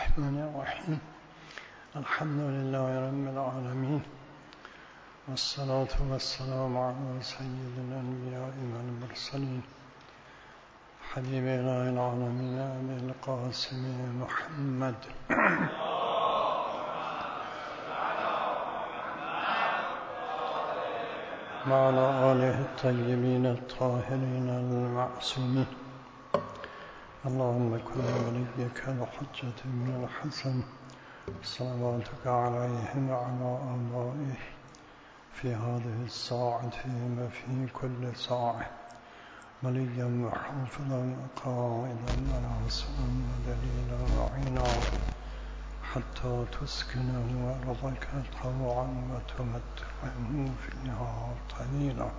الرحمن الرحیم الحمد لله رب العالمین والصلاة والسلام علی سید الانبیاء والمرسلین حبیب اله العالمین ابی القاسم محمد وعلى آله الطیبین الطاهرین المعصومین. اللهم كن وليك الحجة من الحسن صلواتك عليه وعلى آبائه في هذه الساعة وفي كل ساعة وليا وحافظا قائدا وناصرا ودليلا وعينا حتى تسكنه أرضك طوعا وتمتعه فيها طويلا.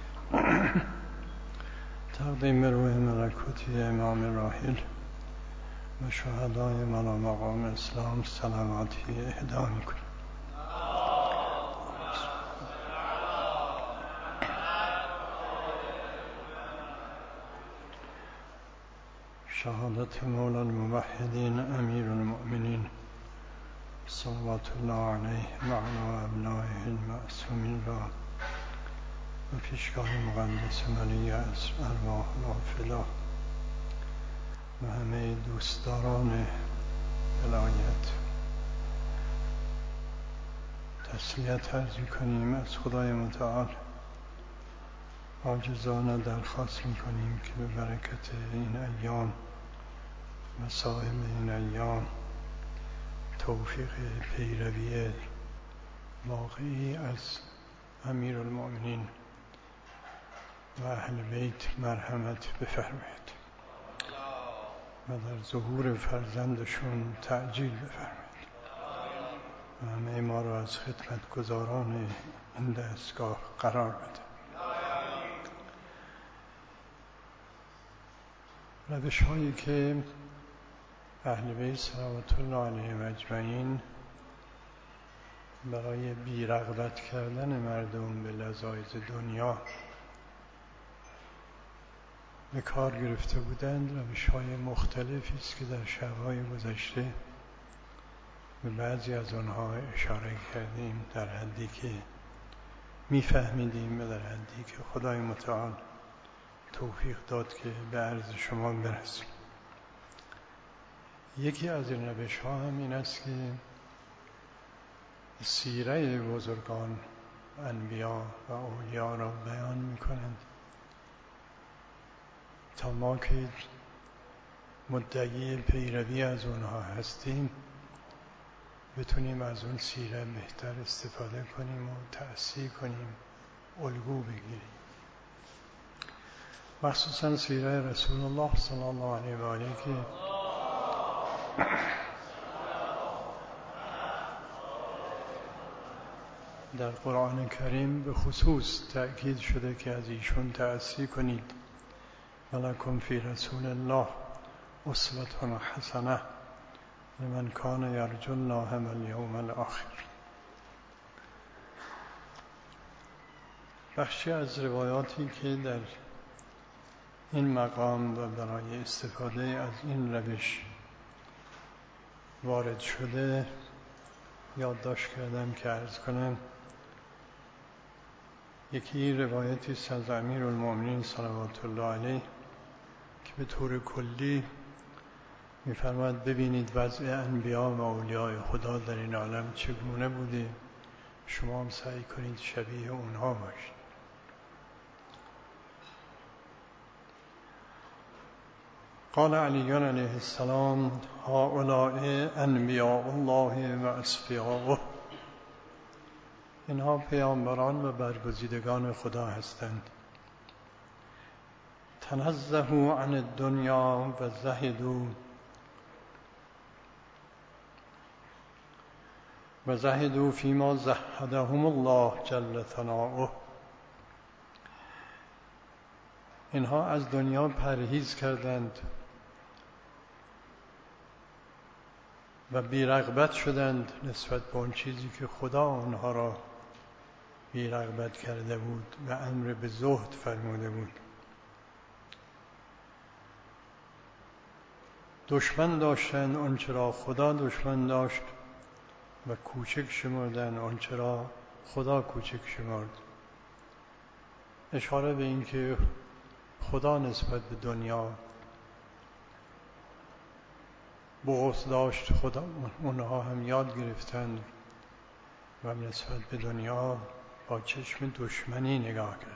تقدیم روح ملکوتی امام راحل و شهدای ملا مقام اسلام صلواتی اهدا میکنیم. شهادت مولا الموحدین امیر المؤمنین صلوات الله علیه و علی ابنائه المعصومین را و پیشگاه مقدس ولی از ارواح الافلا و همه دوستداران ولایت تسلیت عرض کنیم. از خدای متعال عاجزانه درخواست میکنیم که به برکت این ایام و صاحب این ایام توفیق پیروی واقعی از امیر المؤمنین و اهل بیت مرحمت بفرمایید و در ظهور فرزندشون تعجیل بفرمایید و همه ما را از خدمتگزاران این دستگاه قرار بده. روش هایی که اهل بیت صلوات الله علیهم اجمعین برای بی‌رغبت کردن مردم به لذایذ دنیا به کار گرفته بودند روش‌های مختلفی است که در شب‌های گذشته به بعضی از آنها اشاره کردیم در حدی که می‌فهمیدیم و در حدی که خدای متعال توفیق داد که به عرض شما برسیم. یکی از این روش‌ها هم این است که سیره بزرگان انبیا و اولیا را بیان می‌کنند تا ما که مدعی پیروی از اونها هستیم بتونیم از اون سیره بهتر استفاده کنیم و تأثیر کنیم، الگو بگیریم. مخصوصا سیره رسول الله صلی الله علیه و آله که در قرآن کریم به خصوص تأکید شده که از ایشون تأثیر کنید. ولکم فی رسول الله اسوة حسنة لمن کان یرجو الله والیوم الآخر. بخشی از روایاتی که در این مقام و برای استفاده از این روش وارد شده یادداشت کردم که عرض کنم. یکی روایتی است از امیر المؤمنین صلوات الله علیه که به طور کلی می‌فرماید ببینید وضع انبیا و اولیاء خدا در این عالم چگونه بوده، شما هم سعی کنید شبیه اونها باشید. قال علی علیه السلام هؤلاء انبیاء الله و اصفیاؤه. اینها پیامبران و برگزیدگان خدا هستند. تنزهوا عن الدنیا و زهدوا فیما زهدهم الله جل ثناؤه. اینها از دنیا پرهیز کردند و بی‌رغبت شدند نسبت به اون چیزی که خدا آنها را بی‌رغبت کرده بود و امر به زهد فرموده بود. دشمن داشتند آنچه را خدا دشمن داشت و کوچک شمردند آنچه را خدا کوچک شمرد. اشاره به این که خدا نسبت به دنیا بغض داشت، خدا اونها هم یاد گرفتند و نسبت به دنیا با چشم دشمنی نگاه کرد.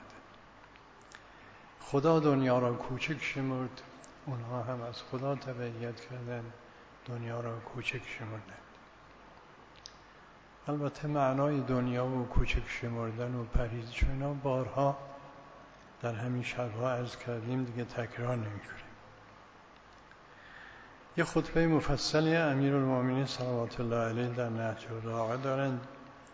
خدا دنیا را کوچک شمرد، اونها هم از خدا تبعیت کردند، دنیا را کوچک شمردند. البته معنای دنیا و کوچک شمردن و پرهیز اینا بارها در همین شب‌ها عرض کردیم، دیگه تکرار نمی‌کنیم. یه خطبه مفصلی امیرالمومنین صلوات الله علیه در نهج البلاغه دارند.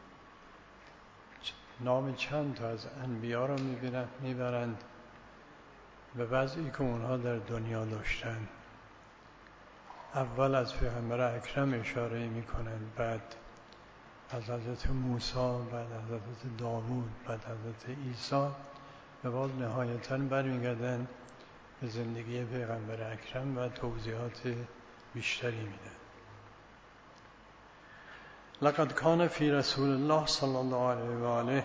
نام چند تا از انبیا را میبرند به وضعی که اونها در دنیا داشتند. اول از پیغمبر اکرم اشاره میکنند، بعد از حضرت موسی، بعد از حضرت داوود، بعد حضرت عیسی و بعد نهایتاً برمیگردند به زندگی پیغمبر اکرم و توضیحات بیشتری میدن. لقد کان فی رسول الله صلی الله علیه و آله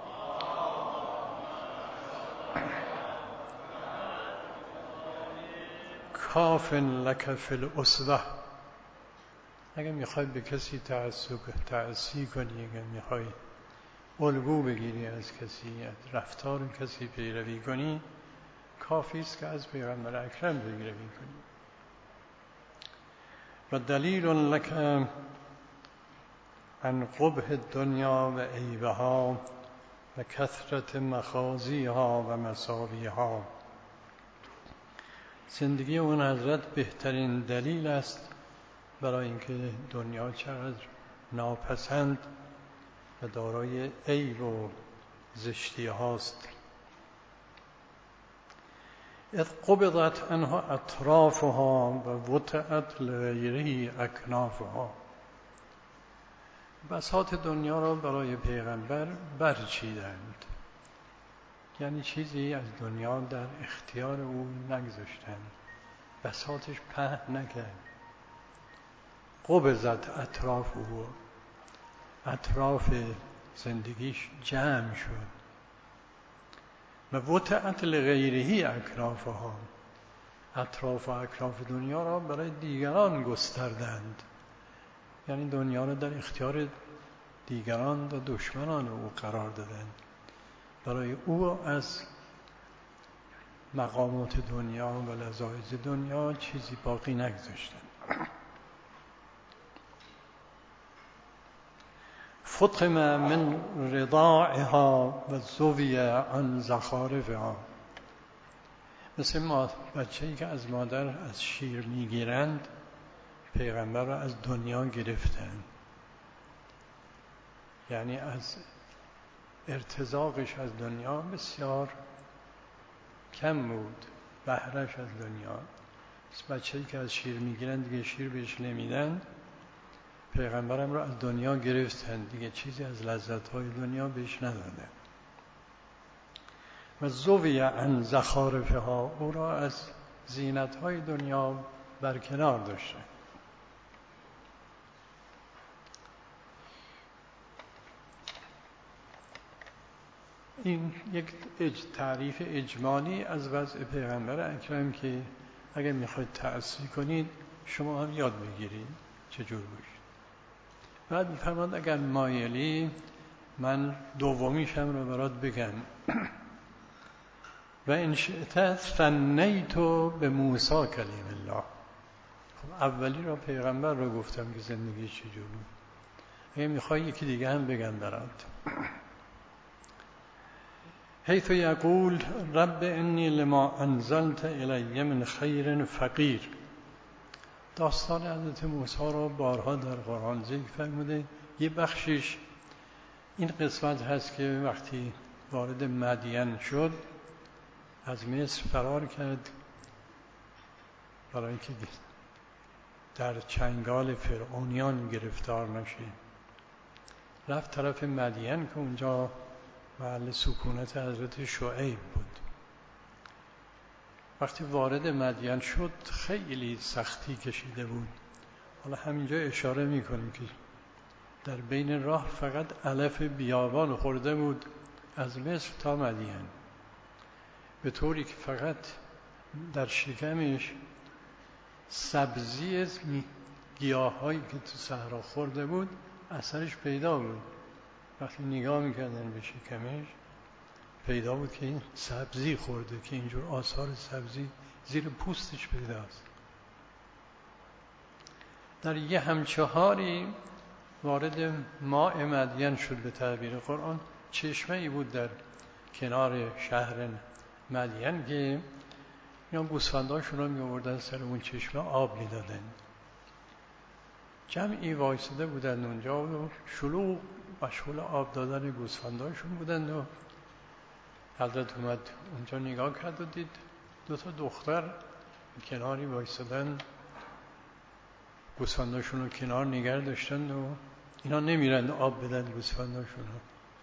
کاف لک فی الاسوه. اگه میخوای به کسی تأسی کنی، اگه میخوای الگو بگیری از کسی، از رفتار کسی پیروی کنی، کافی است که از پیغمبر اکرم پیروی کنی. و دلیل لک عن قبح الدنیا و عیبها و کثرت مخازیها و مساویها. زندگی اون حضرت بهترین دلیل است برای اینکه دنیا چقدر ناپسند و دارای عیب و زشتی هاست. اذ قبضت عنها اطرافها و وطئت لغیره اکنافها. بساط دنیا را برای پیغمبر برچیدند، یعنی چیزی از دنیا در اختیار او نگذاشتند، بساطش پهن نکرد. قبضت اطراف او، اطراف زندگیش جمع شد. و وطئت لغیره اکنافها، اطراف و اکناف دنیا را برای دیگران گستردند، یعنی دنیا را در اختیار دیگران و دشمنان او قرار دادند. برای او از مقامات دنیا و لذایذ دنیا چیزی باقی نگذاشتند. فطم من رضاعها و زوی عن زخارفها. مثل ما بچه‌ای که از مادر از شیر میگیرند، پیغمبر را از دنیا گرفتند، یعنی از ارتزاقش از دنیا بسیار کم بود، بهرش از دنیا. بچه‌ای که از شیر میگیرند دیگه شیر بهش نمیدن، پیغمبرم را از دنیا گرفتند، دیگه چیزی از لذت‌های دنیا بهش ندادن. و زوی عن زخارفها، او را از زینت‌های دنیا برکنار داشتند. این یک تعریف اجمالی از وضع پیغمبر اکرم که اگر میخواید تأسی کنید شما هم یاد بگیرید چجور باشید. بعد میفرماد اگر مایلی من دومیشم رو برات بگم. و ان شئت ثنیت به موسی کلیم الله. خب اولی را پیغمبر رو گفتم که زندگی چجور بود، اگه میخوای یکی دیگه هم بگم برات. حیث یقول رب انی لما انزلت الی من خیر فقیر. داستان حضرت موسی را بارها در قرآن ذکر فرموده. یه بخشش این قسمت هست که وقتی وارد مدین شد از مصر فرار کرد برای اینکه در چنگال فرعونیان گرفتار نشه. رفت طرف مدین که اونجا محل سکونت حضرت شعیب بود. وقتی وارد مدین شد خیلی سختی کشیده بود. حالا همینجا اشاره میکنیم که در بین راه فقط علف بیابان خورده بود از مصر تا مدین، به طوری که فقط در شکمش سبزی گیاهایی که تو صحرا خورده بود اثرش پیدا بود. وقتی نگاه میکردن به شکمش پیدا بود که این سبزی خورده، که اینجور آثار سبزی زیر پوستش پیداست. در یه همچهاری وارد ماء مدین شد به تعبیر قرآن. چشمه ای بود در کنار شهر مدین که اینا گوسفنداشون رو می آوردن سر اون چشمه آب می دادن. جمعی وایساده بودن اونجا و شلوغ مشغول آب دادن گوسفنداشون بودن و حضرت اومد اونجا نگاه کرد و دید دو تا دختر کناری وایسادن، گوسفنداشون رو کنار نگه داشتن و اینا نمیرن آب بدن گوسفنداشون رو.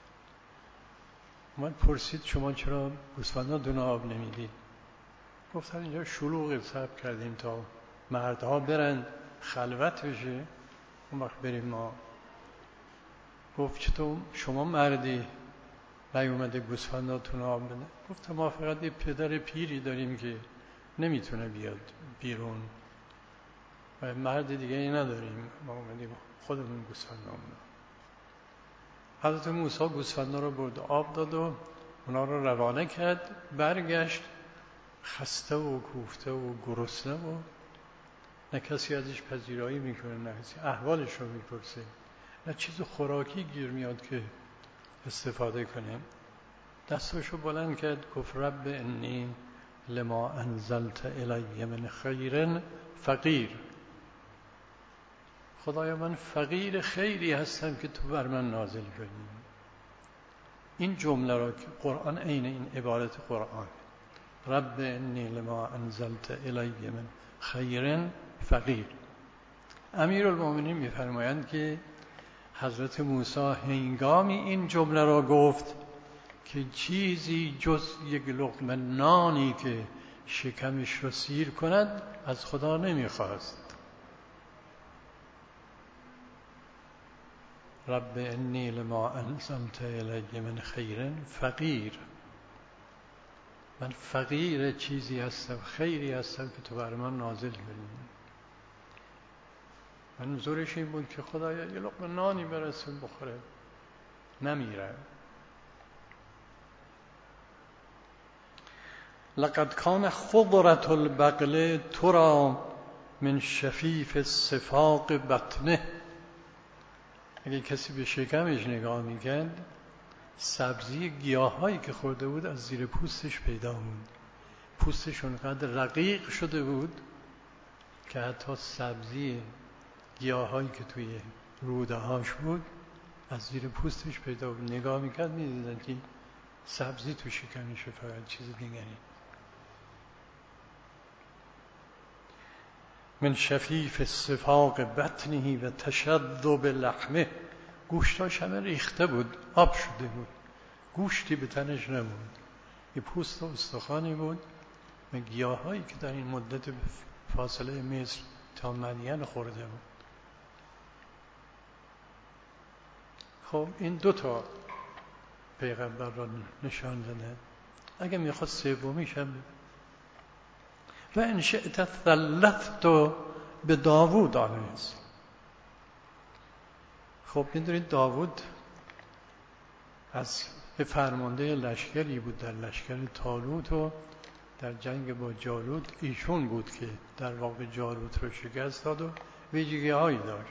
اومد پرسید شما چرا گوسفنداتون آب نمیدید؟ گفتن اینجا شلوغ، صبر کردیم تا مردها برن خلوت بشه اون وقت بریم ما. گفت چطور شما مردی نیومده گوسفنداتون آب بده؟ گفت ما فقط یه پدر پیری داریم که نمیتونه بیاد بیرون و مرد دیگه ای نداریم، ما اومدیم خودمون گوسفندامون. حضرت موسی گوسفندا رو برد آب داد و اونا رو روانه کرد. برگشت خسته و کوفته و گرسنه و نه کسی ازش پذیرایی میکنه، نه کسی احوالش رو میپرسه، نه چیز خوراکی گیر میاد که استفاده کنه. دستاشو بلند کرد گفت رب انی لما انزلت الی من خیر فقیر. خدایا من فقیر خیری هستم که تو بر من نازل کنی. این جمله را که قرآن عین این عبارت قرآن رب انی لما انزلت الی من خیر فقیر. امیرالمومنین میفرمایند که حضرت موسی هنگامی این جمله را گفت که چیزی جز یک لقمه نانی که شکمش را سیر کند از خدا نمیخواست. رب انی لما انزلت الی من خیر فقیر. من فقیر چیزی هستم، خیری هستم که تو بر من نازل کنی. منظورش این بود که خدایا یه لقمه نانی برسه بخوره، نمیره. لقد کان خضرة البقل ترى من شفیف الصفاق بطنه. اگه کسی به شکمش نگاه میکرد سبزی گیاهایی که خورده بود از زیر پوستش پیدا بود. پوستش اونقدر رقیق شده بود که حتی سبزی گیاهایی که توی روده هاش بود از زیر پوستش پیدا بود. نگاه میکرد میدیدن که سبزی تو شکمشه، فقط چیز دیگری. من شفیف الصفاق بطنه و تشذب لحمه. گوشتاش همه ریخته بود، آب شده بود، گوشتی به تنش نبود، یه پوست و استخوانی بود و گیاهایی که در این مدت فاصله مصر تا مدین خورده بود. خب این دوتا پیغمبر را نشان داده. اگه میخواست سومیش هم و ان شئت ثلثت به داوود علیه السلام. خب میدونید داوود از فرمانده لشکری بود در لشکر طالوت و در جنگ با جالوت ایشون بود که در واقع جالوت رو شکست داد و ویژگی هایی داشت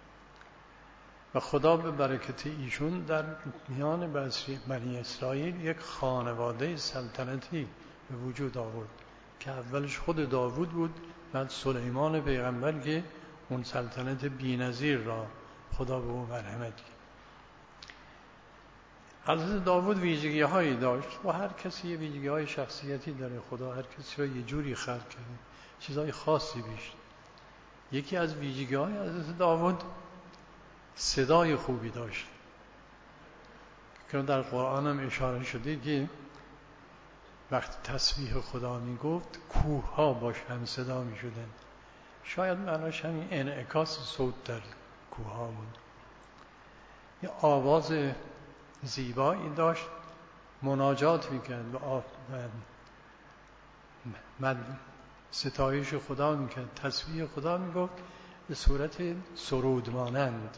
و خدا به برکت ایشون در میان بنی اسرائیل یک خانواده سلطنتی به وجود آورد که اولش خود داوود بود، بعد سلیمان پیغمبر که اون سلطنت بی‌نظیر را خدا به او مرحمت کرد. حضرت داوود ویژگی هایی داشت و هر کسی یه ویژگی های شخصیتی داره. خدا هر کسی را یه جوری خلق کرده، چیزهای خاصی بیشتر. یکی از ویژگی های حضرت داوود صدای خوبی داشت که در قرآن هم اشاره شده که وقتی تسبیح خدا میگفت کوه ها باش هم صدا میشدن. شاید معناش همین انعکاس صوت در کوه ها بود. یه آواز زیبایی داشت، مناجات میکرد و ستایش خدا میکرد، تسبیح خدا میگفت به صورت سرود مانند.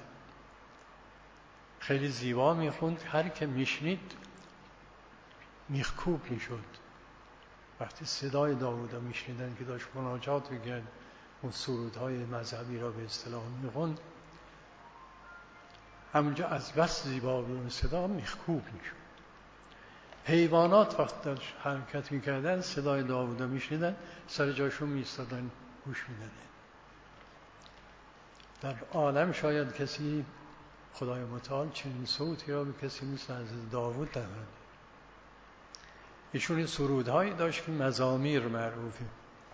خیلی زیبا میخوند، هر که میشنید میخکوب میشد. وقتی صدای داوود رو میشنیدن که داشت مناجات میکرد، اون سرودهای مذهبی را به اصطلاح میخوند، همونجا از بس زیبا بود صدا میخکوب میشد. حیوانات وقت در حرکت میکردن صدای داوود رو میشنیدن، سر جاشون میستادن گوش میدادن. در عالم شاید کسی، خدای متعال، چنین صوتی را به کسی مثل حضرت داوود نداد. ایشون سرودهایی داشت که مزامیر معروفه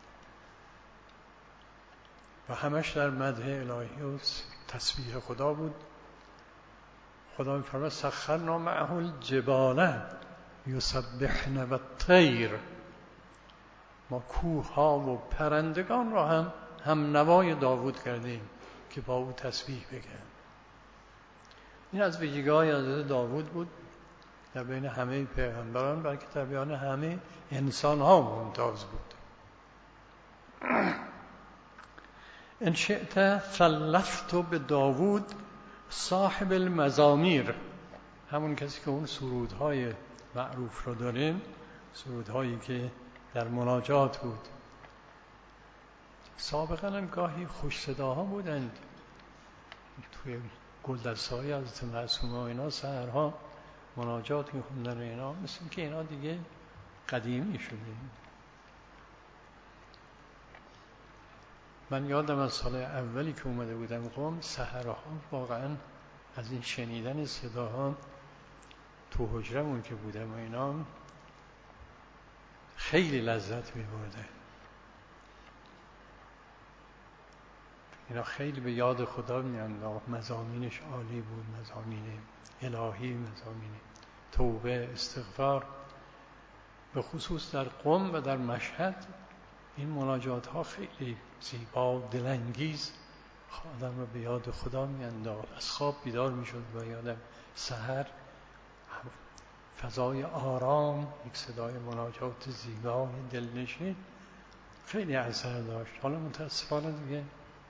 و همش در مدح الهی و تسبیح خدا بود. خدا می‌فرماید سخرنا معه الجبال یسبحن والطیر، ما کوه ها و پرندگان را هم نوای داوود کردیم که با او تسبیح بگن. این از ویژگی‌های حضرت داوود بود در بین همه پیغمبران، بلکه در بین همه انسان ها ممتاز بود. ان شئت ثلثت به داوود صاحب المزامیر، همون کسی که اون سرودهای معروف رو داریم، سرودهایی که در مناجات بود. سابقا هم گاهی خوش صداها بودند توی گلدسته‌های حضرت معصومه و اینا، سحرها مناجات می‌خوندن و اینا، مثل که اینا دیگه قدیمی شده. من یادم از سال اولی که اومده بودم قم، سحرها واقعا از این شنیدن صداها تو حجرمون که بودم و اینا خیلی لذت می‌بردن. اینا خیلی به یاد خدا میانداخت. مضامینش عالی بود، مضامین الهی، مضامین توبه، استغفار. به خصوص در قم و در مشهد این مناجات ها خیلی زیبا و دلانگیز آدم رو به یاد خدا میانداخت. از خواب بیدار میشد و یادم سحر فضای آرام، یک صدای مناجات زیبا دلنشین خیلی اثر داشت. حالا متاسفانه دیگه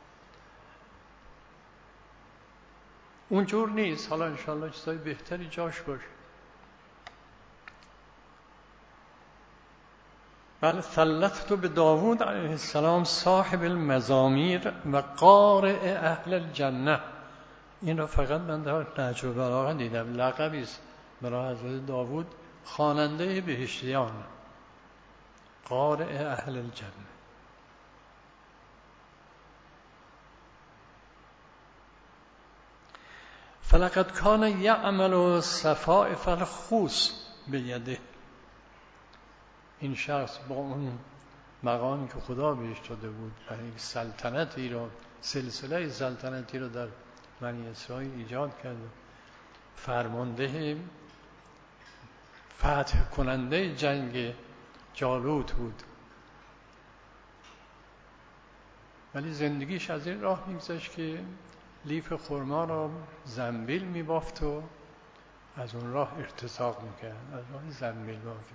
اونجور نیست. حالا انشاءالله چیزای بهتری جاش باشه. بله، ثلثت به داوود علیه السلام صاحب المزامیر و قارئ اهل الجنه. این را فقط من در نهج البلاغه دیدم، لقبی است برای حضرت داوود، خواننده بهشتیان، قارئ اهل الجنه. فلقد کان یعمل صفائف الخوص بیده. این شخص با اون مقامی که خدا بهش داده بود و یک سلطنتی رو، سلسله سلطنتی رو در بنی اسرائیل ایجاد کرد، فرمانده فتح کننده جنگ جالوت بود، ولی زندگیش از این راه میگذشت که لیف خرما را زنبیل میبافت و از اون راه ارتزاق میکرد، از راه زنبیل بافی.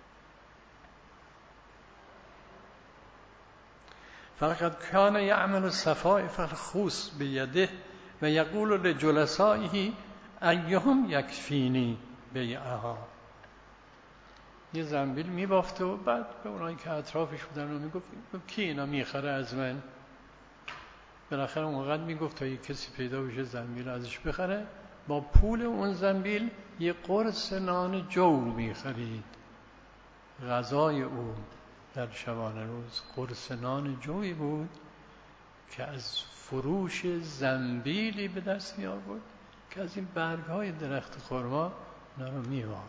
فلقد کان یعمل صفائف الخوص بیده و یقول لجلسائه ایهم یکفینی بیعها. یه زنبیل میبافت و بعد به اونایی که اطرافش بودن رو میگفت کی اینا میخره از من؟ بالاخره اونقدر میگفت تا یک کسی پیدا بشه زنبیل ازش بخره. با پول اون زنبیل یه قرص نان جو میخرید. غذای او در شبانه روز قرص نان جوی بود که از فروش زنبیلی به دست می آورد که از این برگ‌های درخت خرما اونا رو می‌بافت.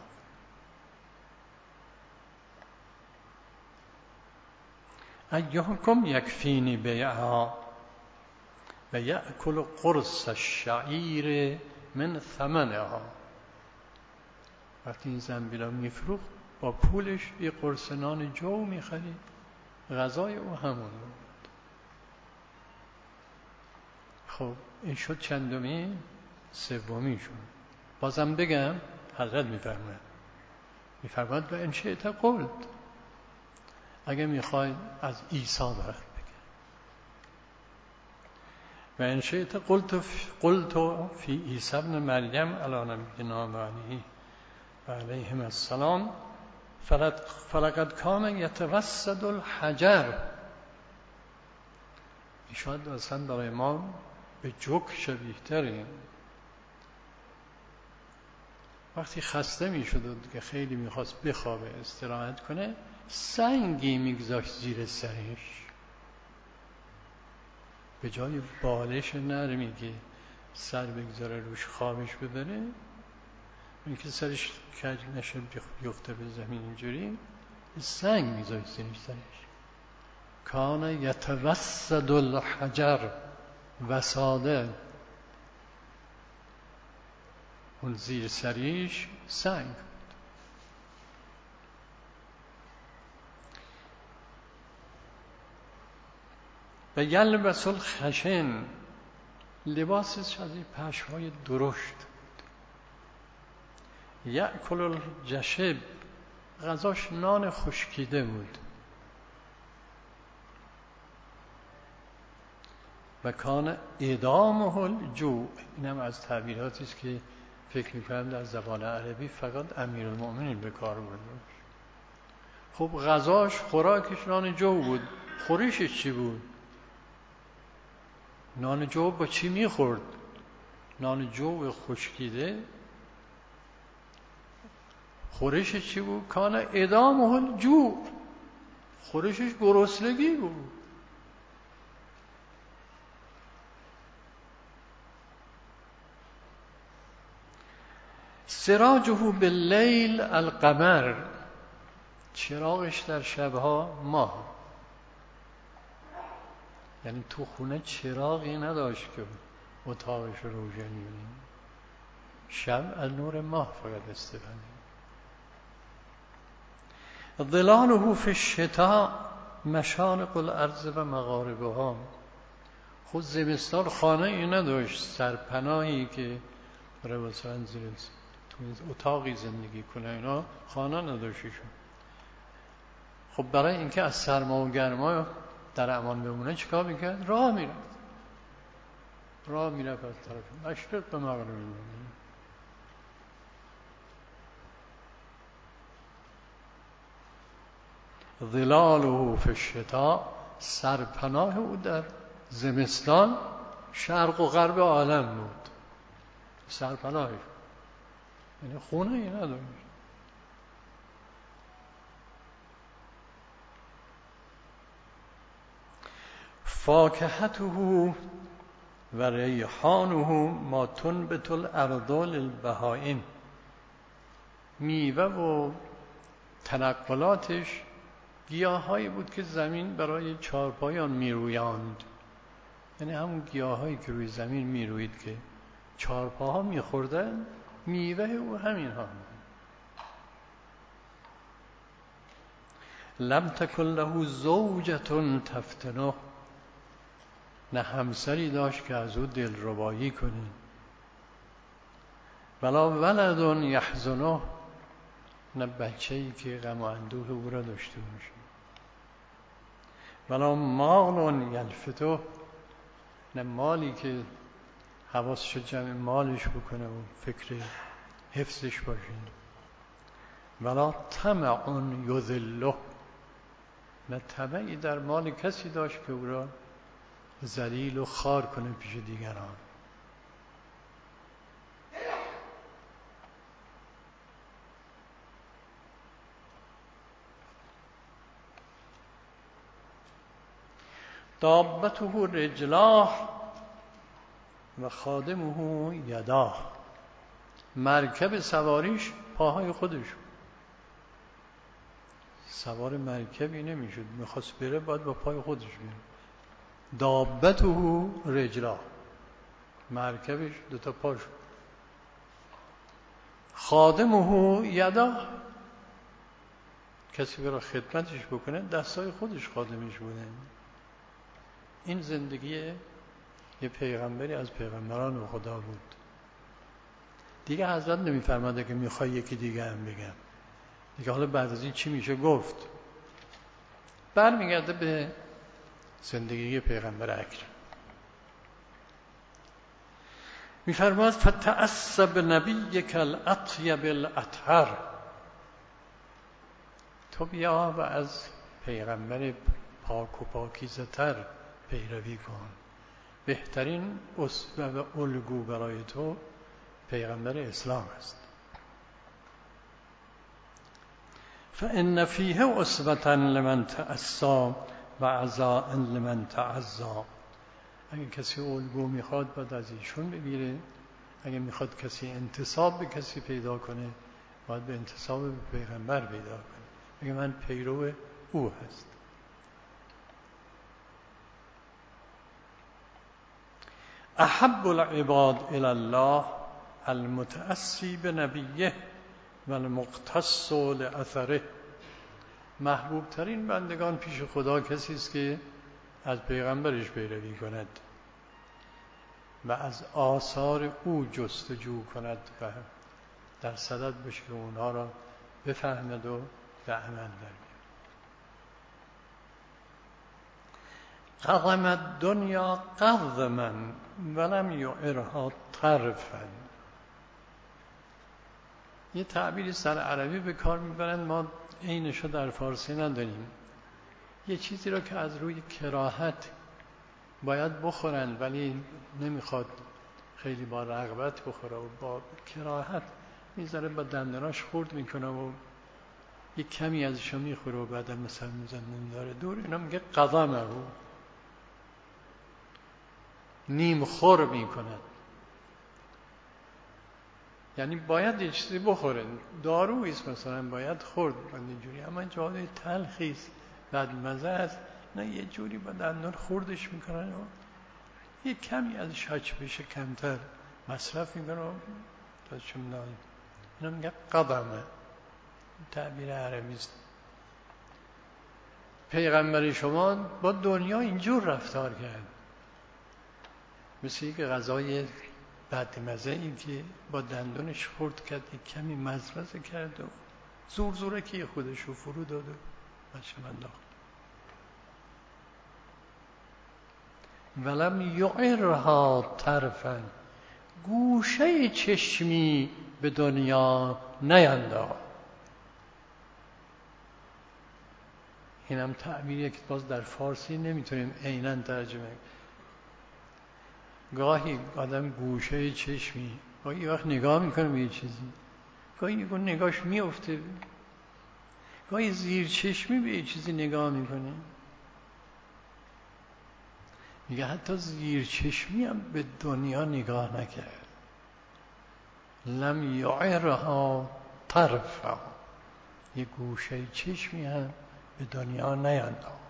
ایاکم یکفینی بیعها و یأکل قرص الشعیر من ثمنها. وقتی این زنبیل رو میفروخت با پولش یه قرص نان جو میخرید، غذای او همون بود. خب این شد چندمی؟ سومی شد. بازم بگم حضرت میفرماید و ان شئت قلت، اگه میخواید از عیسی برات بگم، و ان شئت قلت فی عیسی ابن مریم علی نبینا و علیهم السلام فلقد کان یتوسد الحجر. شاید اصلا برای ما به جوک شبیه تره. وقتی خسته می شد و که خیلی میخواست بخوابه استراحت کنه، سنگی میگذاشت زیر سرش، به جای بالش نرمی که سر بگذاره روش خوابش ببره، این که سرش کج نشه بیفته به زمین، اینجوری سنگ میذاشت زیر سرش. کان یتوسد الحجر، وساده، اون زیر سریش سنگ بود. و یلبس الخشن، لباسش از این پشمای درشت بود. یأکل الجشب، غذاش نان خشکیده بود. و کان ادامه الجوع، اینم از تعبیراتی است که فکر می‌کنم در زبان عربی فقط امیرالمؤمنین به کار برده. خب غذاش، خوراکش نان جو بود، خورشش چی بود؟ نان جو با چی میخورد؟ نان جو خشکیده. خورشش چی بود؟ کان ادامه الجوع، خورشش گرسنگی بود. سراجه باللیل القمر، چراغش در شبها ماه. یعنی تو خونه چراغی نداشت که اتاقش رو روشن کنه، شب از نور ماه فقط استفاده. ظلاله فی الشتاء مشارق الارض و مغاربها. خود زمستان خانه ای نداشت، سرپناهی که برای مثلا زیر تو اتاقی زندگی کنه، اینا خانه نداشتشون. خب برای اینکه از سرما و گرما در امان بمونه چیکار میکرد؟ راه میرفت از طرف مشرق به مغرب. ظلاله فی الشتاء، سرپناه او در زمستان شرق و غرب عالم بود. سرپناهش، یعنی خونه ای نداشت. فاکهته و ریحانه ما تنبت الارض للبهائم، میوه و تنقلاتش گیاهایی بود که زمین برای چارپایان میرویاند. یعنی همون گیاهایی که روی زمین میروید که چارپاها میخوردن، میوه او همین ها. لم تکن له زوجة تفتنه، نه همسری داشت که از او دلربایی کنه. ولا ولد یحزنه، نه بچه‌ای که غم و اندوه او را داشته باشه. ولا مال یلفته، نه مالی که حواسش جمع مالش بکنه و فکر حفظش باشه. ولا طمع یذله، نه طمعی در مال کسی داشت که او را ذلیل و خوار کنه پیش دیگران. دابته رجلاه و خادمه یداه، مرکب سواریش پاهای خودش. سوار مرکبی نمیشد، میخواست بره باید با پای خودش بره. دابته رجلاه، مرکبش دوتا پاش. خادمه یداه، کسی برای خدمتش بکنه دستای خودش خادمش بوده. این زندگی یه پیغمبری از پیغمبران خدا بود. دیگه حضرت نمیفرماده که میخوای یکی دیگه هم بگم، دیگه حالا بعد از این چی میشه گفت. برمیگرده به زندگی پیغمبر اکرم. میفرماد فتعصب نبیک الاطیب الاطهر، تو بیا و از پیغمبر پاک و پاکیزه تر پیروی کن. بهترین اسوه و الگو برای تو پیغمبر اسلام است. فإن فیه اسوة لمن تأسا و عزاء لمن تعزا. اگه کسی الگو میخواد باید از ایشون بگیره، اگه میخواد کسی انتساب به کسی پیدا کنه باید به انتساب به پیغمبر پیدا کنه، اگه من پیرو او هست. احب العباد الی الله المتأسی بنبیه و المقتص لأثره. محبوب ترین بندگان پیش خدا کسی است که از پیغمبرش پیروی کند و از آثار او جستجو کند و در صدد بشه که اونها را بفهمد و به عمل درمیاد. قضم الدنیا قضما ولم یعرها طرفا. یه تعبیری سر عربی به کار میبرند، ما عینشو در فارسی نداریم. یه چیزی رو که از روی کراهت باید بخورن ولی نمیخواد خیلی با رغبت بخوره و با کراهت میذاره با دنداناش خورد میکنه و یک کمی ازشو میخوره و بعدم مثلا نمیذاره دور. اینا میگه قضمه، او نیم خور میکنه، یعنی باید یه چیزی بخوره. دارویست مثلا باید خورد اینجوری، اما جای تلخیست بدمزه است، نه یه جوری با دندان خوردش میکنن و یه کمی از شاچ بشه کمتر مصرف میکنه و تازشون نایم. اینا میگه قضمه، تعبیر عربی است. پیغمبر شما با دنیا اینجور رفتار کرد، مثل یک غذای بدمزه این که با دندانش خورد کرد، یک کمی مزمزه کرد و زور زوره که خودش رو فرو داد و بچه من داخت. ولم یعرها طرفا، گوشه چشمی به دنیا نینداخت. اینم تعبیریه که باز در فارسی نمیتونیم عیناً ترجمه. گاهی آدم گوشه چشمی، گاهی یه وقت نگاه میکنه به یه چیزی، گاهی نگاهش میفته، گاهی زیر چشمی به یه چیزی نگاه میکنه. میگه حتی زیر چشمی هم به دنیا نگاه نکرد. لم یعرها طرفا، یه گوشه چشمی هم به دنیا نینداخت.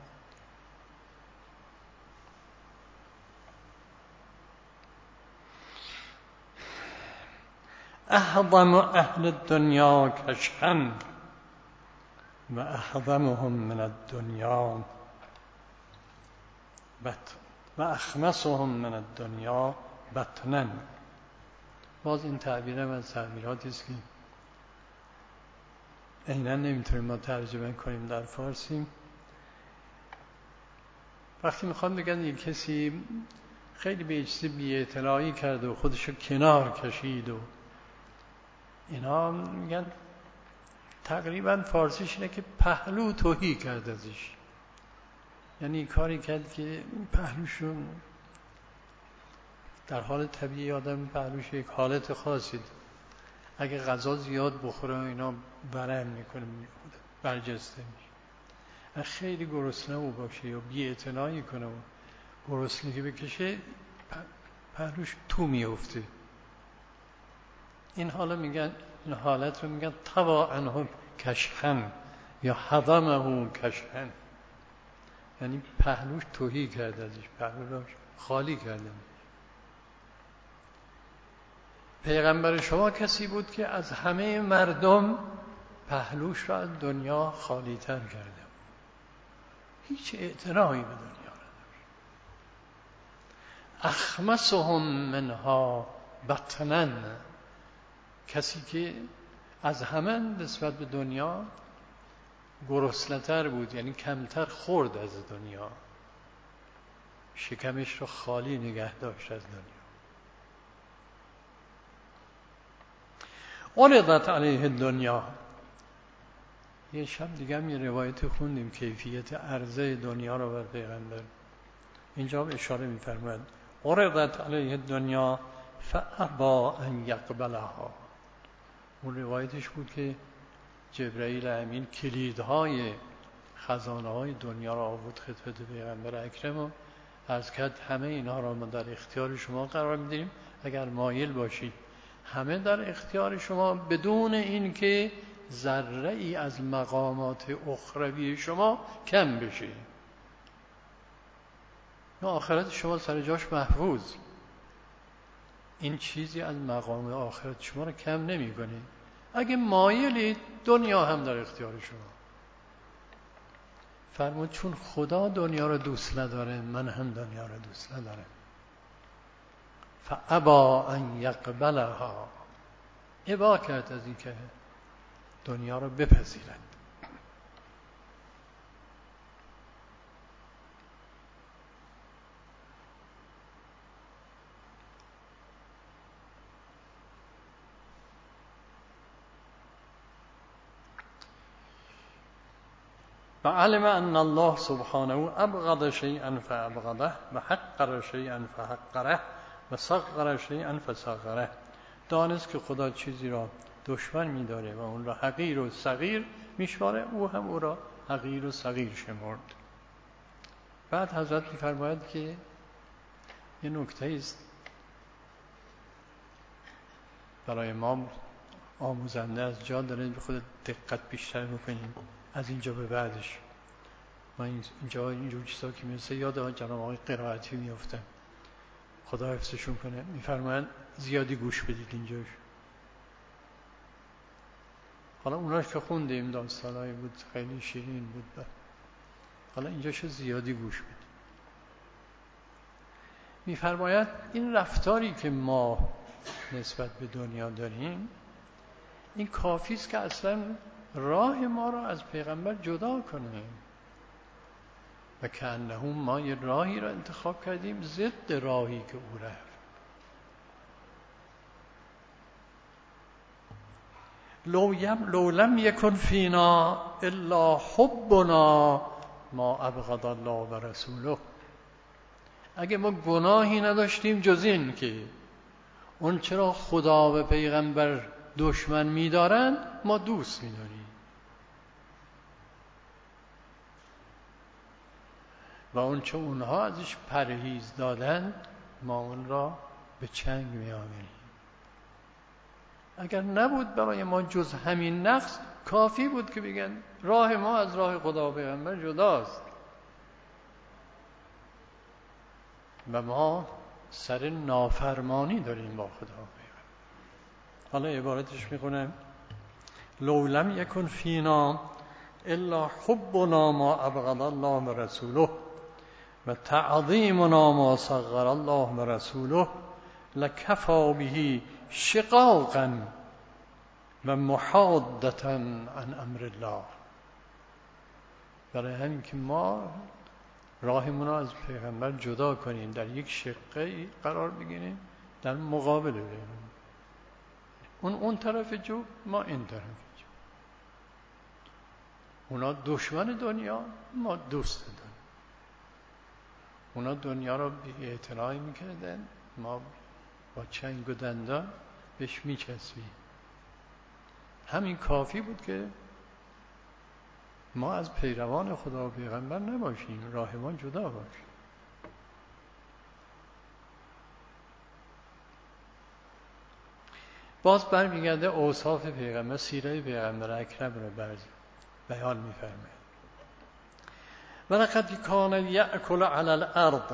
احضم اهل الدنیا کشحا و احضمهم من الدنیا و اخمسهم من الدنیا بطنا. باز این تعبیرم از تعبیراتی است که عیناً نمیتونیم ما ترجمه کنیم در فارسی. وقتی میخوام بگن یک کسی خیلی به چیزی بی‌اعتنایی کرد و خودشو کنار کشید و اینا، میگن تقریبا فارسیش اینه که پهلو تهی کرد ازش، یعنی کاری کرد که پهلوشون در حال طبیعی آدم پهلوش یک حالت خاصی ده. اگه غذا زیاد بخوره اینا ورم میکنه، برجسته میشه. خیلی گرسنه و باشه یا بی‌اعتنایی کنه و گرسنگی بکشه پهلوش تو میفته. این حالا میگن، این حالت رو میگن طوى عنه کشحا یا حضمه کشحا، یعنی پهلوش تهی کرده ازش، پهلوش خالی کرده. پیغمبر شما کسی بود که از همه مردم پهلوش را از دنیا خالی تر کرده، هیچ اعتنایی به دنیا نداشت. اخمسهم منها بطنا، کسی که از همه نسبت به دنیا گرسنه‌تر بود، یعنی کمتر خورد از دنیا، شکمش رو خالی نگه داشت از دنیا. عرضت علیه دنیا. یه شب دیگه هم یه روایت خوندیم کیفیت عرضه دنیا رو بر پیغمبر. اینجا اشاره می‌فرماید عرضت علیه دنیا فابا ان یقبلها. اون روایتش بود که جبرائیل امین کلیدهای خزانه‌های دنیا را آورد خدمت پیغمبر اکرم و عرض کرد همه اینها را ما در اختیار شما قرار می‌دیم اگر مایل باشید، همه در اختیار شما، بدون اینکه ذره ای از مقامات اخروی شما کم بشه. آخرت شما سر جاش محفوظ، این چیزی از مقام آخرت شما رو کم نمی‌کنه. اگه مایلید دنیا هم در اختیار شما. فرمود چون خدا دنیا رو دوست نداره، من هم دنیا رو دوست ندارم. فابا ان یقبلها، ابا کرد از این که دنیا رو بپذیرد. و علم ان الله سبحانه ابغض شیئا فابغضه و حقر شیئا فحقره و صغر شیئا فصغره. دانست که خدا چیزی را دشمن می‌داره و اون را حقیر و صغیر می‌شماره، او هم او را حقیر و صغیر شمرد. بعد حضرت می‌فرماید که یه نکته است برای ما آموزنده از جا داره، به خود دقت بیشتر بکنیم از اینجا به بعدش. من اینجور چیزا که میرسه یاد جناب آقای قرائتی میافتم، خدا حفظشون کنه. میفرمایند زیادی گوش بدید اینجاش. حالا اوناش که خوندیم داستانایی بود خیلی شیرین بود، حالا اینجاش زیادی گوش بدید. میفرماید این رفتاری که ما نسبت به دنیا داریم، این کافی است که اصلا راه ما را از پیغمبر جدا کنه و کأنه ما یه راهی را انتخاب کردیم ضد راهی که او رفت. لو لم یکن فینا الا حبنا ما ابغض الله و رسوله. اگه ما گناهی نداشتیم جز این که اون چرا خدا و پیغمبر دشمن می‌دارند ما دوست می‌داریم و اون چه اونها ازش پرهیز دادن ما اون را به چنگ می‌آوریم. اگر نبود برای ما جز همین نقص، کافی بود که بگن راه ما از راه خدا و پیغمبر جداست و ما سر نافرمانی داریم با خدا و پیغمبر. حالا عبارتش میخونم لو لم یکن فینا الا حبنا ما ابغض الله و رسوله و تعظیمنا ما صغر الله و رسوله لکفا به شقاقا و محادة عن امر الله. برای همین که ما راهمون رو از پیغمبر جدا کنیم، در یک شقه قرار بگیریم، در مقابل بگیریم، اون طرف جو، ما این طرف جو. اونا دشمن دنیا، ما دوست دنیا. اونا دنیا رو بی اعتنایی میکردن، ما با چنگ و دندان بهش میچسبیم. همین کافی بود که ما از پیروان خدا و پیغمبر نباشیم، راه ما جدا باشه. باز برمیگرده اوصاف پیغمبر، سیره پیغمبر اکرم رو بیان میفرمه. ولقد کان یأکل علی الارض.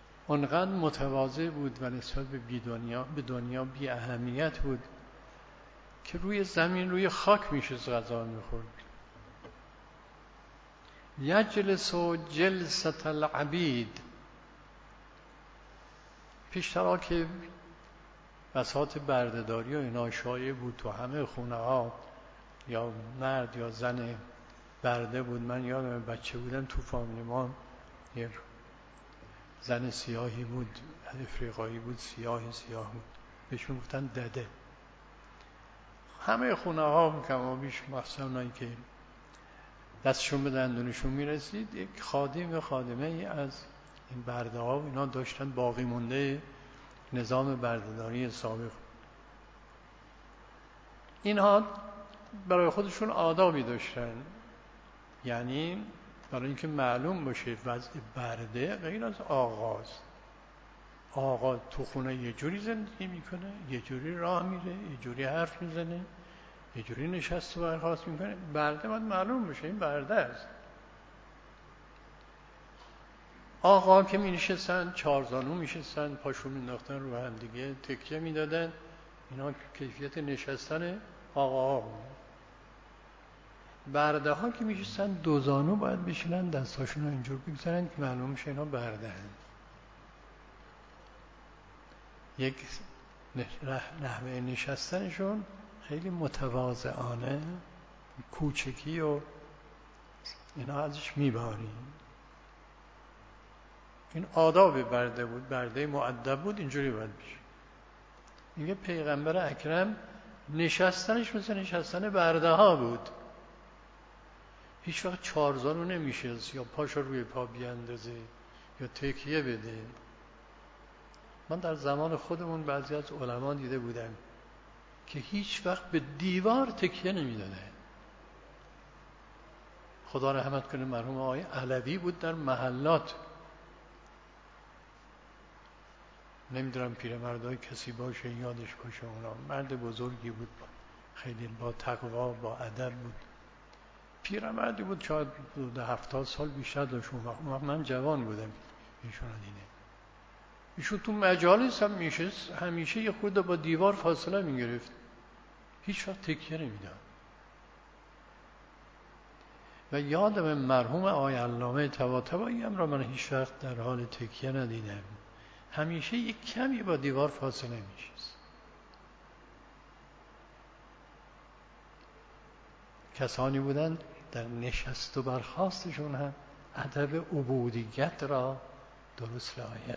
اونقدر متواضع بود و نسبت به دنیا بی اهمیت بود که روی زمین روی خاک میشه غذا میخورد. یجلس جلسة العبید. پیشترها که بساط بردهداری و اینا شایع بود تو همه خونه ها، یا مرد یا زن برده بود. من یادم بچه بودم تو فامیل ما یه زن سیاهی بود، افریقایی بود، سیاه بود، بهش میگفتن دده. همه خونه ها کم و بیش مخصوصا اونایی که دستشون به دندونشون میرسید یک خادم یا خادمه ای از این برده ها و اینا داشتن، باقی مونده نظام بردهداری سابق. اینها برای خودشون آدابی داشتن، یعنی برای اینکه معلوم باشه وضع برده غیر از آقاست. آقا تو خونه یه جوری زندگی میکنه، یه جوری راه میره، یه جوری حرف میزنه، یه جوری نشست و برخاست میکنه. برده باید معلوم باشه این برده است. آقا که می نشستن چارزانو می نشستن، پاشون مینداختن رو هم دیگه تکیه میدادن. اینا کیفیت نشستن آقا ها بود. برده ها که می نشستن دوزانو باید بشینن، دستاشون رو اینجور بگذارن که معلوم شه اینا برده هست. یک نحوه نشستنشون خیلی متواضعانه، کوچکی و اینا ازش میباریم. این آداب برده بود، برده مؤدب بود، اینجوری باید بشه. میگه پیغمبر اکرم نشستنش مثل نشستن برده ها بود. هیچ وقت چارزانو نمیشه یا پاشو روی پا بیاندازه یا تکیه بده. من در زمان خودمون بعضی از علما دیده بودم که هیچ وقت به دیوار تکیه نمیدادن. خدا رحمت کنه مرحوم آقای علوی بود در محلات، نمیدونم پیرمردای کسی باشه یادش باشه، اونا مرد بزرگی بود، خیلی با تقوا با ادب بود، پیرمردی بود، شاید 70 سال بیشتر داشت. اون وقت من جوان بودم ایشون رو دیدم. ایشون تو مجالس هم میشست، همیشه یه خود با دیوار فاصله میگرفت، هیچ وقت تکیه نمیداد. و یادم مرحوم آقای علامه طباطبایی هم را من هیچ وقت در حال تکیه ندیدم، همیشه یک کمی با دیوار فاصله میشست. کسانی بودند در نشست و برخاستشون هم ادب عبودیت را درست رعایت.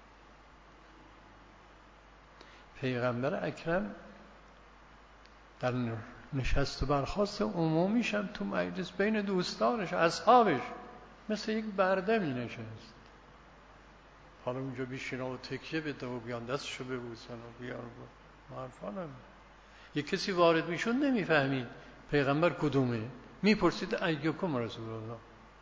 پیغمبر اکرم در نشست و برخاست عمومیش هم تو مجلس بین دوستانش اصحابش مثل یک برده می نشست. حالا اونجا بیشین و تکیه بده و بیان دستشو ببوسن و بیان معرفانم. یک کسی وارد میشون نمیفهمید پیغمبر کدومه، میپرسید ایکم رسول الله.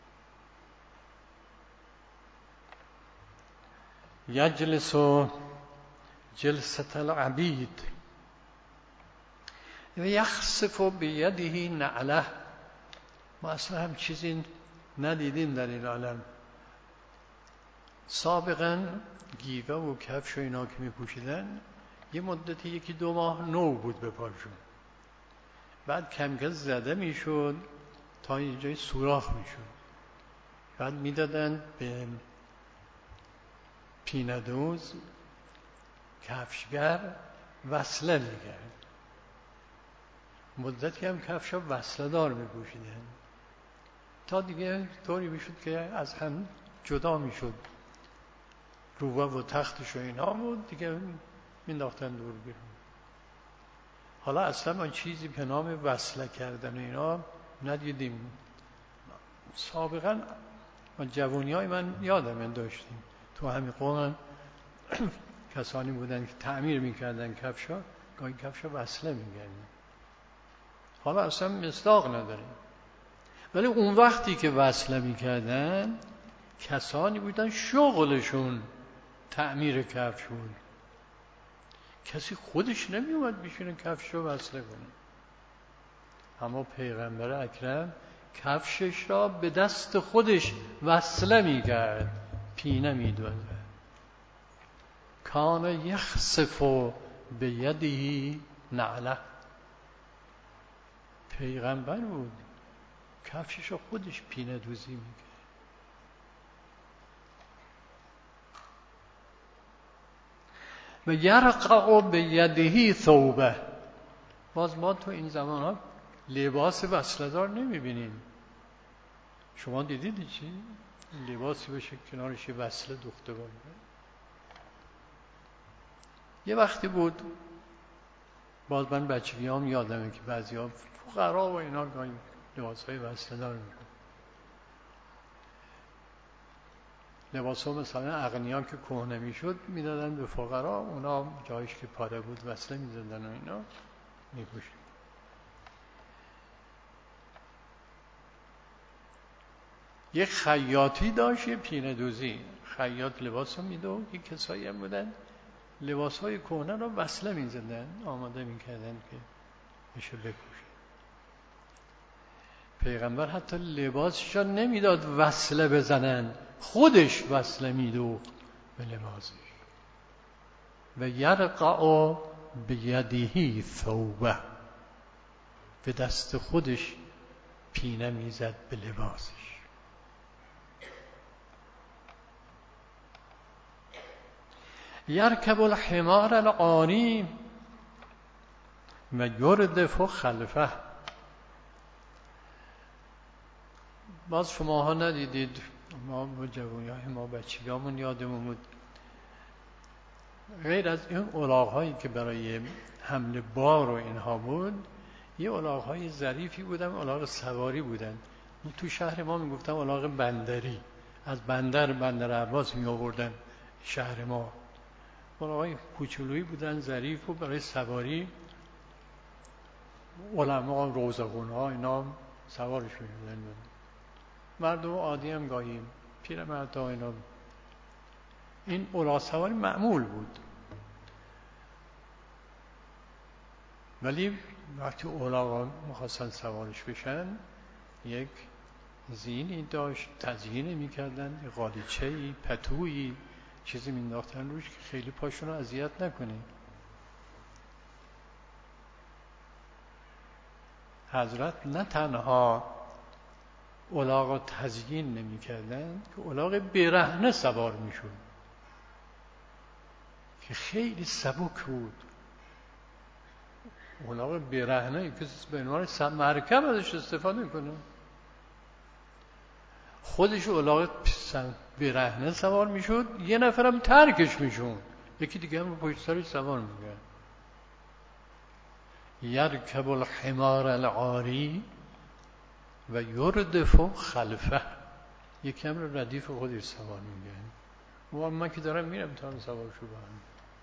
یجلس جلسة العبید و یخسف بیده نعله. ما اصلا هم چیزی ندیدیم در این عالم. سابقا گیوه و کفش و اینا که می پوشیدن یه مدتی 1-2 ماه نو بود به پاشون، بعد کم کم زده می شد تا اینجای سوراخ می شد، بعد می دادن به پیندوز کفشگر وصله می کرد. مدتی هم کفش ها وصله دار می پوشیدن تا دیگه طوری می شد که از هم جدا می شد، روبه و تختش و اینا بود دیگه مینداختن دور بیرون. حالا اصلا آن چیزی به نام وصله کردن اینا ندیدیم. سابقا جوانی های من یادم داشتیم تو همین قوم کسانی بودن که تعمیر میکردن کفشا، گاهی کفشا وصله میکردن. حالا اصلا مصداق نداریم، ولی اون وقتی که وصله میکردن کسانی بودن شغلشون تعمیر کفش بود. کسی خودش نمی اومد بشینه کفش رو وصله کنه، اما پیغمبر اکرم کفشش را به دست خودش وصله می کرد، پینه می داد. کان یخسف بیده نعله. پیغمبر بود، کفشش رو خودش پینه دوزی میکرد. و یرقع بیده ثوبه. باز ما تو این زمان ها لباس وصله‌دار نمیبینیم. شما دیدید چی؟ لباسی بشه کنارش یه وصله دوخته باشه. یه وقتی بود، باز من بچگیام یادمه که بعضیا فقرا و اینا گاهی لباس‌های وصله‌دار میکنن. لباس‌ها مثلا اغنیا که کهنه میشد میدادن به فقرا، اونا جایش که پاره بود وصله میزدن و اینا میپوشید. یه خیاطی داشت، یه پینه دوزی. خیاط لباسو میدو، یه کسایی هم بودن لباس‌های کهنه رو وصله میزدن، آماده میکردن که بشه بپوشه. پیغمبر حتی لباسش رو نمیداد وصله بزنن، خودش وصله میدوخت به لباسش. و یرقع بیده ثوبه، به دست خودش پینه میزد به لباسش. یرکب الحمار العاری و یردف خلفه. باز شماها ندیدید، ما با جوانی‌های ما بچگیامون یادمون بود، غیر از این الاغ‌هایی که برای حمل بار و اینها بود، یه الاغ‌های ظریفی بودن، الاغ سواری بودن. تو شهر ما میگفتن الاغ بندری، از بندر عباس می آوردن شهر ما. الاغ‌های کوچولویی بودن، ظریف، و برای سواری علما، روزخون‌ها اینا سوارش می‌شدن. مردم عادی هم گاهی پیرمردها اینا، این الاغ سواری معمول بود. ولی وقتی الاغ می‌خواستن سوارش بشن، یک زینی داشت، تزیین می‌کردن، قالیچه‌ای، پتویی، چیزی می‌انداختن روش که خیلی پاشون رو اذیت نکنه. حضرت نه تنها الاغ رو تزیین نمی‌کردن، که الاغ برهنه سوار می‌شد که خیلی سبک بود. الاغ برهنه کسی به عنوان مرکب ازش استفاده کنه، خودش الاغ برهنه سوار میشد، یه نفرم ترکش میشون، یکی دیگه هم پشت سرش سوار میگه. یرکب الحمار العاری و یردف خلفه، یکی هم رو ردیف خودش سوار میگه. و من که دارم میرم تا هم سوار شو بهم.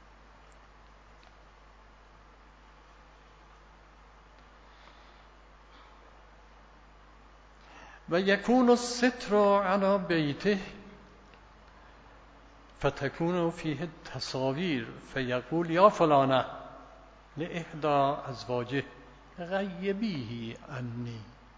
و یکون الستر علی بیته فتکون فیه تصاویر فیقول یا فلانه لاحدی ازواجه غیبیه عنی.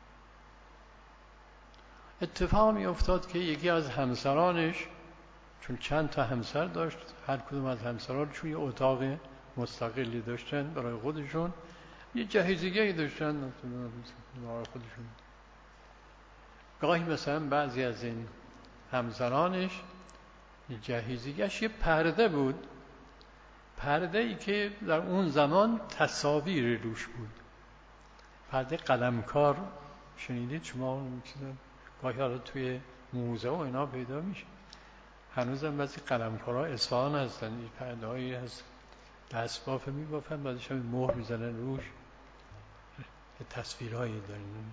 اتفاق می افتاد که یکی از همسرانش، چون چند تا همسر داشت، هر کدوم از همسرانشون یه اتاق مستقلی داشتن برای خودشون، یه جهیزیه‌ای داشتن برای خودشون. گاهی مثلا بعضی از این همسرانش جهیزیه‌اش یه پرده بود، پرده ای که در اون زمان تصاویر روش بود، پرده قلمکار. شنیدید شما اون چیزا؟ گاهی حالا توی موزه و اینا پیدا میشه، هنوزم بعضی قلمکارها اصفهان هستن، این پرده هایی هست دستبافه میبافن، بعدش هم مهر میزنن روش، تصویرهایی دارن.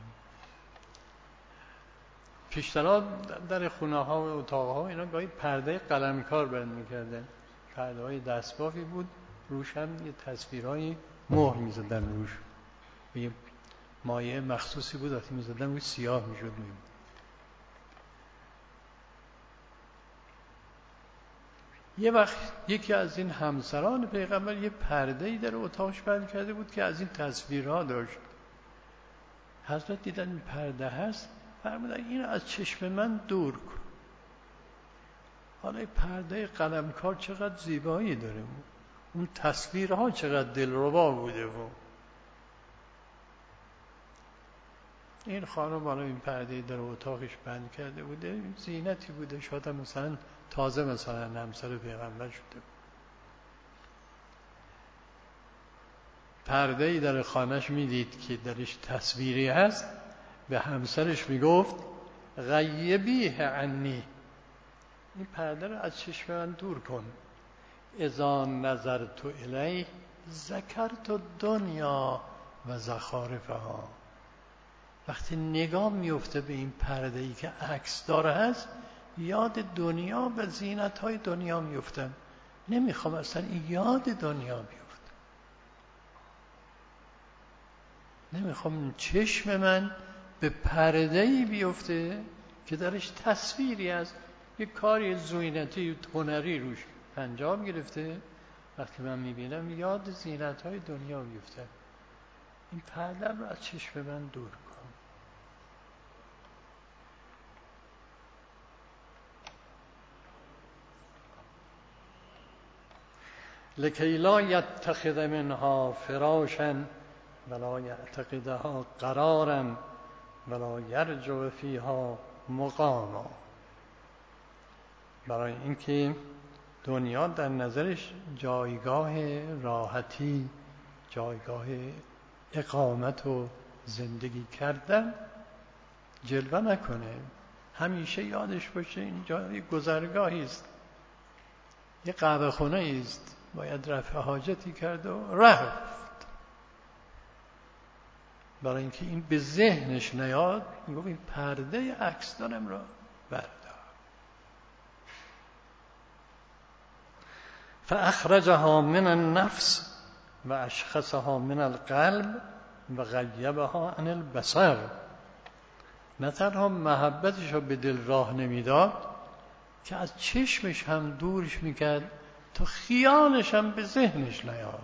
پیشترها در خونه ها و اتاق ها اینا گاهی پرده قلمکار بند میکردن، پرده های دستبافی بود، روش هم یه تصویرهایی مهر میزدن روش، یه مایه مخصوصی بود، وقتی میزدن روش سیاه میشد. یه وقت یکی از این همسران پیغمبر یه پرده‌ای در اتاقش بند کرده بود که از این تصویرها داشت. حضرت دیدن این پرده هست، فرمودن اینو از چشم من دور کن. حالا این پرده قلمکار چقدر زیبایی داره، اون تصویرها چقدر دلربا بوده. این خانم بالا این پرده در اتاقش بند کرده بوده، زینتی بوده، شاید مثلا تازه مثلا همسر پیغمبر شده. پرده ای در خانهش میدید که درش تصویری هست، به همسرش میگفت غیبیه عنی، این پرده رو از چشم من دور کن. اذا نظرت الیه ذکرت دنیا و زخارفها. وقتی نگاه میفته به این پرده ای که عکس داره هست، یاد دنیا و زینت های دنیا میفتم. نمیخوام اصلا یاد دنیا بیفته. نمیخوام چشم من به پرده ای بیفته که درش تصویری است، یک کاری زینتی هنری روش انجام گرفته. وقتی من میبینم یاد زینت های دنیا بیفته. این پرده رو از چشم من دور کن. لکی لا یتخذ منها فراشا ولا یعتقدها قرارا ولا یرجع فیها مقاما. برای اینکه دنیا در نظرش جایگاه راحتی، جایگاه اقامت و زندگی کردن جلوه نکنه. همیشه یادش باشه اینجا یک گذرگاهی است، یک قهوه خونه است، باید رفع حاجتی کرد و رفت. برای اینکه این به ذهنش نیاد، میگم این پرده عکس دارم را بردار. فاخرجها من النفس و اشخصها من القلب و غیبها عن البصر. نه تنها محبتش رو به دل راه نمیداد، که از چشمش هم دورش میکرد تا خیالش هم به ذهنش نیاد.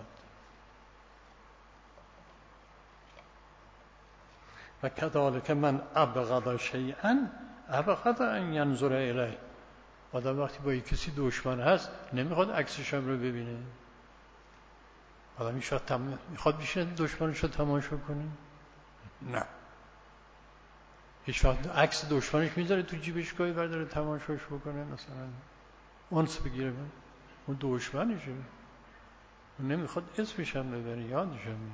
و کذالک من ابغض شیئا ابغض ان ینظر الیه. آدم وقتی با کسی دشمن هست نمیخواد عکسش هم رو ببینه. آدم میخواد بشینه دشمنش رو تماشا کنه؟ نه. هیچ وقت عکس دشمنش میذاره تو جیبش، گاهی برداره تماشاش بکنه، مثلا اونس بگیره. اون دشمنشه، اون نمیخواد اسمش هم ببره، یادش هم.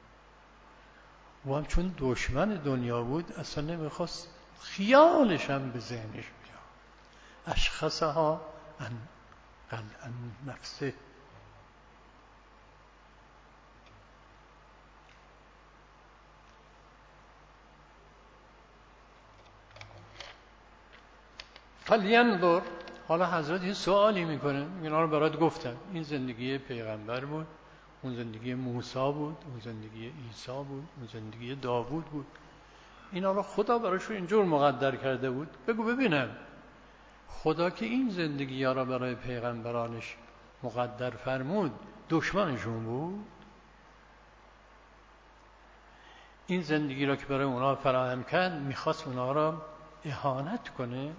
و هم چون دشمن دنیا بود اصلا نمیخواست خیالش هم به ذهنش بیاد. اشخصها عن نفسه. فلینظر. حالا حضرت این سوالی میکنه، اینا رو برات گفتم. این زندگی پیغمبر بود، اون زندگی موسی بود، اون زندگی عیسی بود، اون زندگی داوود بود. اینا رو خدا براشون اینجور مقدر کرده بود. بگو ببینم، خدا که این زندگی ها را برای پیغمبرانش مقدر فرمود، دشمنشون بود؟ این زندگی را که برای اونا فراهم کرد، میخواست اونا را اهانت کنه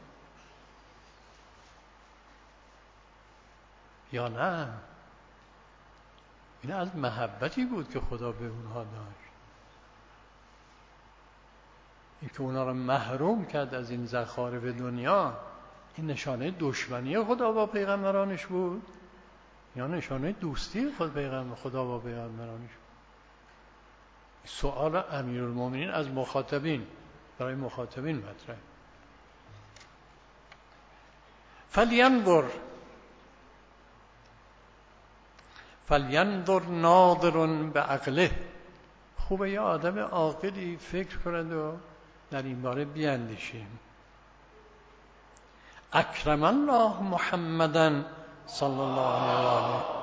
یا نه؟ این از محبتی بود که خدا به اونها داشت. این که اونا را محروم کرد از این زخارف دنیا، این نشانه دشمنی خدا با پیغمبرانش بود یا نشانه دوستی خدا با پیغمبرانش بود؟ سوال امیرالمومنین از مخاطبین، برای مخاطبین مطرح. فلینظر ناظر بعقله. خوبه یه آدم عاقلی فکر کند و در این باره بیاندیشیم. اکرم الله محمدا صلی الله علیه و آله.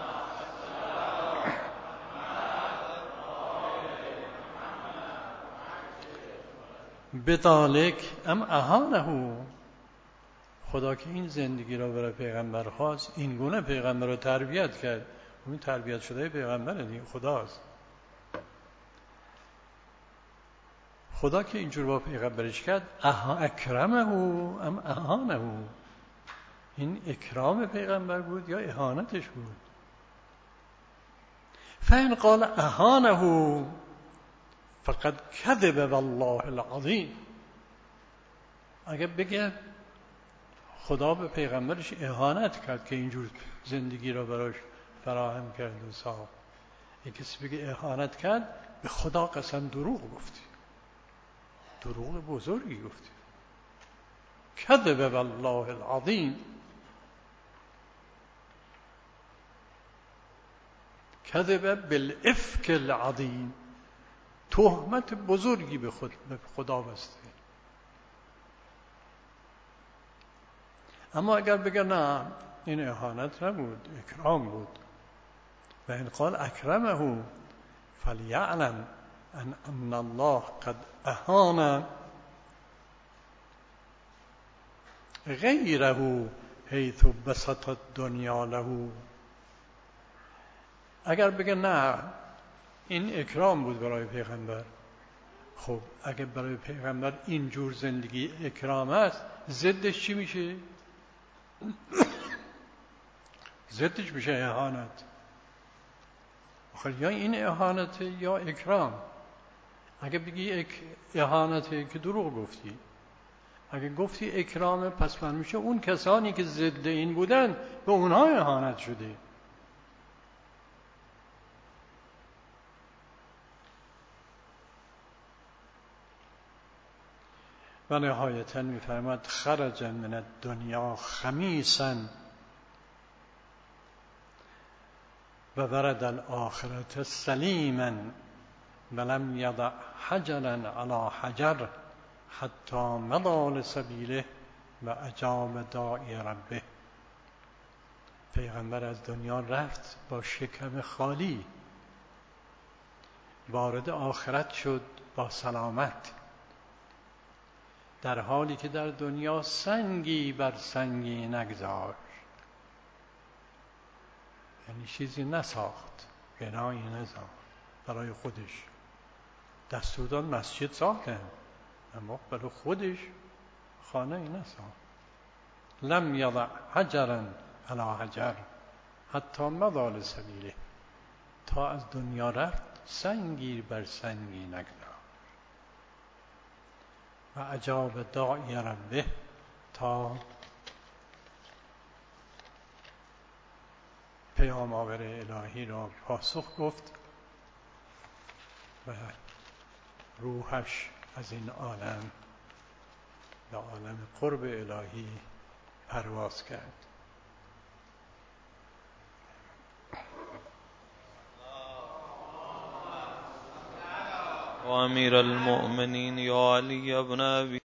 بذالک ام اهانه. خدا که این زندگی را برای پیغمبر خواست، این گونه پیغمبر را تربیت کرد. اون تربیت شده پیغمبر دیگه خداست. خدا که اینجور با پیغمبرش کرد، اکرمه ام اهانه. این اکرام پیغمبر بود یا اهانتش بود؟ فإن قال اهانه فقد کذب والله العظیم. اگه بگه خدا به پیغمبرش اهانت کرد که اینجور زندگی را براش فراهم کرد و ساخت، یک کسی بگه اهانت کرد، به خدا قسم دروغ گفتی، دروغ بزرگی گفتی. کذب والله العظیم، کذب بالافک العظیم، تهمت بزرگی به خدا بسته. اما اگر بگه نه این اهانت نبود، اکرام بود، و این قال اکرمه فلیعلم ان الله قد اهان غیره حیث بسط الدنیا له. اگر بگه نه این اکرام بود برای پیغمبر، خب اگر برای پیغمبر اینجور زندگی اکرام است، ضدش چی میشه؟ ضدش میشه اهانت. آخه یا این اهانت یا اکرام. اگه بگی اهانته که دروغ گفتی، اگه گفتی اکرامه پس من میشه اون کسانی که ضد این بودن به اونها اهانت شده. و نهایتا میفرماد خرج من الدنیا خمیسا و ورد الآخرة سلیما ولم یضع حجرا علی حجر حتی مضى لسبیله و اجاب داعی ربه. پیغمبر از دنیا رفت با شکم خالی، وارد آخرت شد با سلامت، در حالی که در دنیا سنگی بر سنگی نگذاشت، یعنی چیزی نساخت، بنایی نساخت برای خودش. دستور داد مسجد ساختن، اما برای خودش خانه ای نساخت. لم یضع حجرا علی حجر حتی مضى لسبیله، تا از دنیا رفت سنگی بر سنگی نگذاشت. و اجاب داعی ربه، تا پیام آور الهی را پاسخ گفت و روحش از این عالم به عالم قرب الهی پرواز کرد. و امیر المؤمنین یا علی ابن ابی